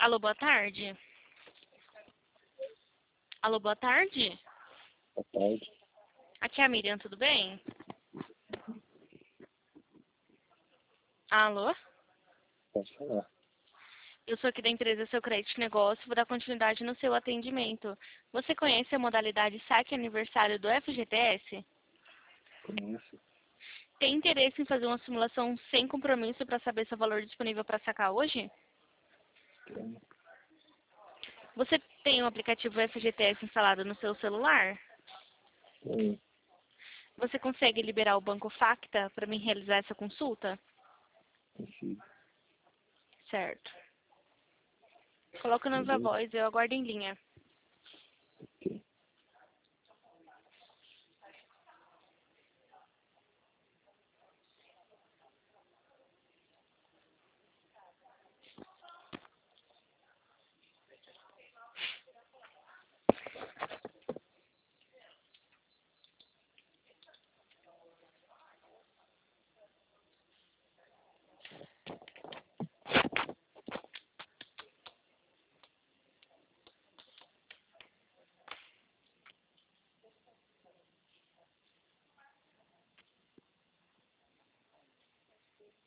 Alô, boa tarde. Alô, boa tarde. Boa tarde. Aqui é a Miriam, tudo bem? Alô? Pode falar. Eu sou aqui da empresa Seu Crédito Negócio, vou dar continuidade no seu atendimento. Você conhece a modalidade saque aniversário do FGTS? Conheço. Tem interesse em fazer uma simulação sem compromisso para saber seu valor disponível para sacar hoje? Tenho. Você tem o aplicativo FGTS instalado no seu celular? Tenho. Você consegue liberar o Banco Facta para mim realizar essa consulta? Consigo. Certo. Coloca na viva Beleza? voz, eu aguardo em linha. Ok.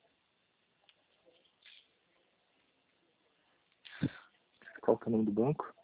Qual que é o nome do banco?